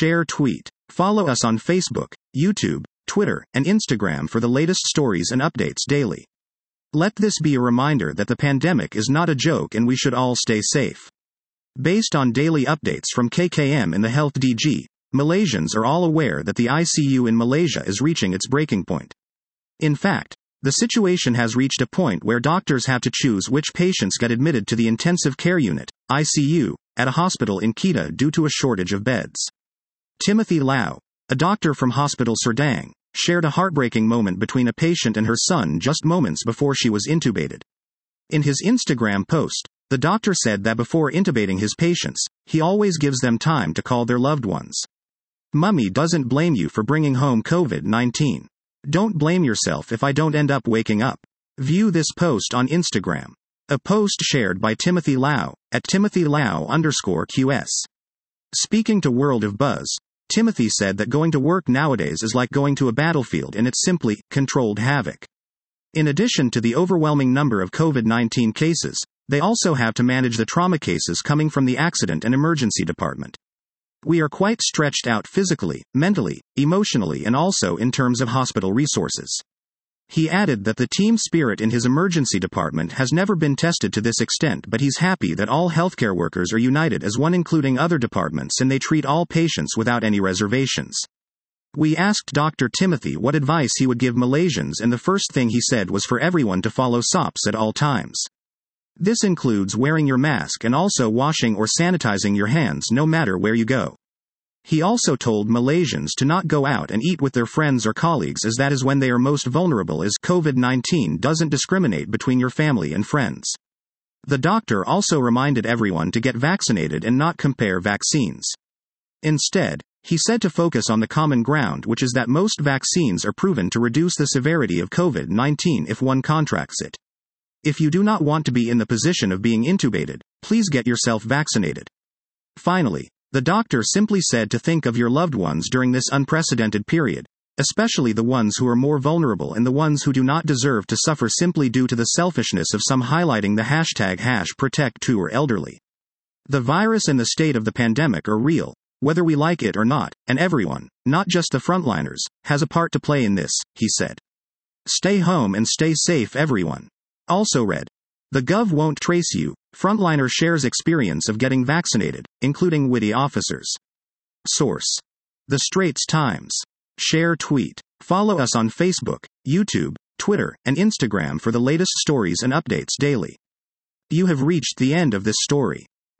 share, tweet. Follow us on Facebook, YouTube, Twitter, and Instagram for the latest stories and updates daily. Let this be a reminder that the pandemic is not a joke and we should all stay safe. Based on daily updates from KKM and the Health DG, Malaysians are all aware that the ICU in Malaysia is reaching its breaking point. In fact, the situation has reached a point where doctors have to choose which patients get admitted to the intensive care unit, ICU, at a hospital in Kedah due to a shortage of beds. Timothy Lau, a doctor from Hospital Serdang, shared a heartbreaking moment between a patient and her son just moments before she was intubated. In his Instagram post, the doctor said that before intubating his patients, he always gives them time to call their loved ones. Mummy doesn't blame you for bringing home COVID-19. Don't blame yourself if I don't end up waking up. View this post on Instagram. A post shared by Timothy Lau, at TimothyLau_QS. Speaking to World of Buzz, Timothy said that going to work nowadays is like going to a battlefield and it's simply controlled havoc. In addition to the overwhelming number of COVID-19 cases, they also have to manage the trauma cases coming from the accident and emergency department. We are quite stretched out physically, mentally, emotionally, and also in terms of hospital resources. He added that the team spirit in his emergency department has never been tested to this extent, but he's happy that all healthcare workers are united as one, including other departments, and they treat all patients without any reservations. We asked Dr. Timothy what advice he would give Malaysians, and the first thing he said was for everyone to follow SOPs at all times. This includes wearing your mask and also washing or sanitizing your hands no matter where you go. He also told Malaysians to not go out and eat with their friends or colleagues, as that is when they are most vulnerable, as COVID-19 doesn't discriminate between your family and friends. The doctor also reminded everyone to get vaccinated and not compare vaccines. Instead, he said to focus on the common ground, which is that most vaccines are proven to reduce the severity of COVID-19 if one contracts it. If you do not want to be in the position of being intubated, please get yourself vaccinated. Finally, the doctor simply said to think of your loved ones during this unprecedented period, especially the ones who are more vulnerable and the ones who do not deserve to suffer simply due to the selfishness of some, highlighting the #protect2 or elderly. The virus and the state of the pandemic are real, whether we like it or not, and everyone, not just the frontliners, has a part to play in this, he said. Stay home and stay safe, everyone. Also read, the Gov won't trace you. Frontliner shares experience of getting vaccinated, including witty officers. Source: The Straits Times. Share, tweet. Follow us on Facebook, YouTube, Twitter, and Instagram for the latest stories and updates daily. You have reached the end of this story.